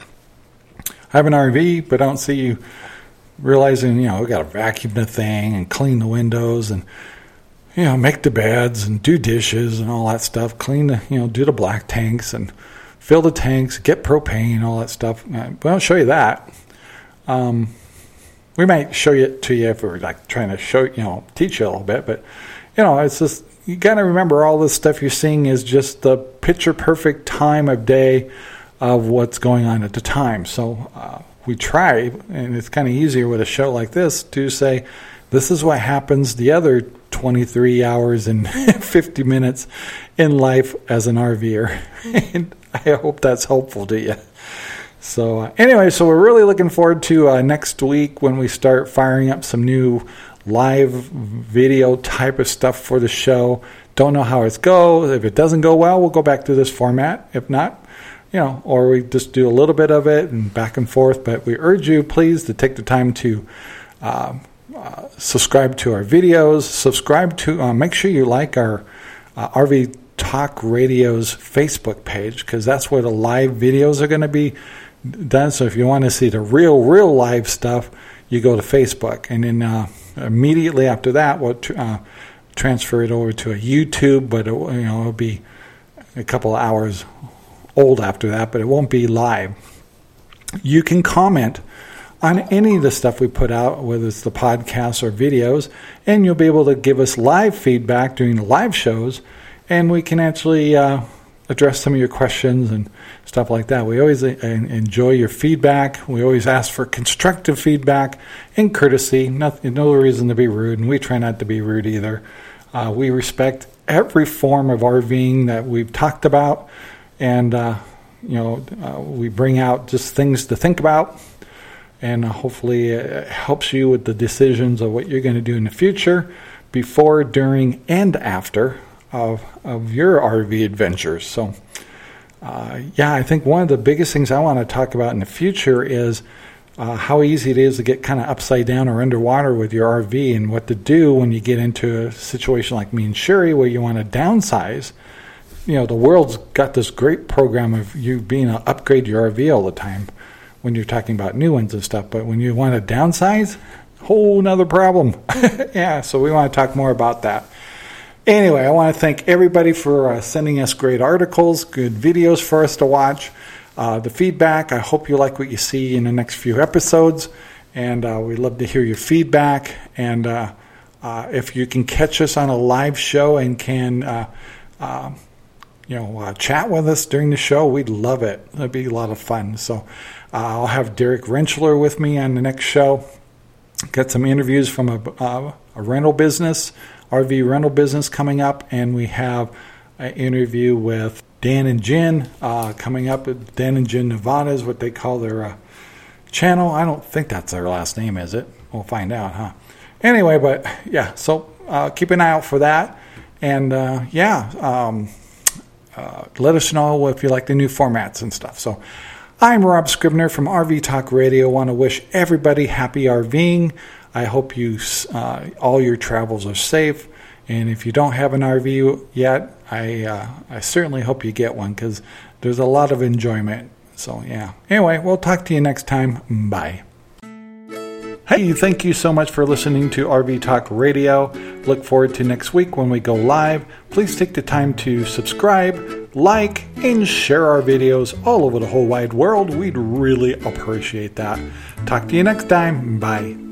I have an R V, but I don't see you realizing, you know, we got to vacuum the thing and clean the windows and, you know, make the beds and do dishes and all that stuff, clean the, you know, do the black tanks and fill the tanks, get propane, all that stuff. We don't show you that. Um, we might show it to you if we're like trying to show, you know, teach you a little bit, but, you know, it's just, you got to remember all this stuff you're seeing is just the picture perfect time of day of what's going on at the time. So uh, we try, and it's kind of easier with a show like this to say, this is what happens the other twenty-three hours and fifty minutes in life as an RVer. And I hope that's helpful to you. So uh, anyway, so we're really looking forward to uh, next week when we start firing up some new live video type of stuff for the show. Don't know how it's go. If it doesn't go well, we'll go back to this format. If not, you know, or we just do a little bit of it and back and forth. But we urge you, please, to take the time to uh, uh, subscribe to our videos. Subscribe to, uh, make sure you like our uh, R V Talk Radio's Facebook page, because that's where the live videos are going to be done. So if you want to see the real, real live stuff, you go to Facebook. And then uh, immediately after that, we'll tr- uh, transfer it over to a YouTube, but it, you know, it'll be a couple of hours old after that, but it won't be live. You can comment on any of the stuff we put out, whether it's the podcasts or videos, and you'll be able to give us live feedback during the live shows, and we can actually uh, address some of your questions and stuff like that. We always uh, enjoy your feedback. We always ask for constructive feedback and courtesy. Nothing, no reason to be rude, and we try not to be rude either. Uh, we respect every form of RVing that we've talked about, and uh, you know, uh, we bring out just things to think about, and uh, hopefully it helps you with the decisions of what you're going to do in the future, before, during, and after of of your R V adventures. So, uh, yeah, I think one of the biggest things I want to talk about in the future is uh, how easy it is to get kind of upside down or underwater with your R V, and what to do when you get into a situation like me and Sherry where you want to downsize. You know, the world's got this great program of you being able to upgrade your R V all the time when you're talking about new ones and stuff. But when you want to downsize, whole nother problem. Yeah, so we want to talk more about that. Anyway, I want to thank everybody for uh, sending us great articles, good videos for us to watch. Uh, the feedback, I hope you like what you see in the next few episodes. And uh, we'd love to hear your feedback. And uh, uh, if you can catch us on a live show and can... Uh, uh, you know, uh, chat with us during the show, we'd love it. That'd be a lot of fun. So uh, I'll have Derek Rentschler with me on the next show. Got some interviews from a, uh, a rental business, R V rental business coming up, and we have an interview with Dan and Jen uh, coming up. Dan and Jen Nevada is what they call their uh, channel. I don't think that's their last name, is it? We'll find out, huh? Anyway, but yeah, so uh, keep an eye out for that. And uh, yeah, um, Uh, let us know if you like the new formats and stuff. So I'm Rob Scribner from R V Talk Radio. I want to wish everybody happy RVing. I hope you uh, all your travels are safe. And if you don't have an R V yet, I uh, I certainly hope you get one, because there's a lot of enjoyment. So yeah. Anyway, we'll talk to you next time. Bye. Hey, thank you so much for listening to R V Talk Radio. Look forward to next week when we go live. Please take the time to subscribe, like, and share our videos all over the whole wide world. We'd really appreciate that. Talk to you next time. Bye.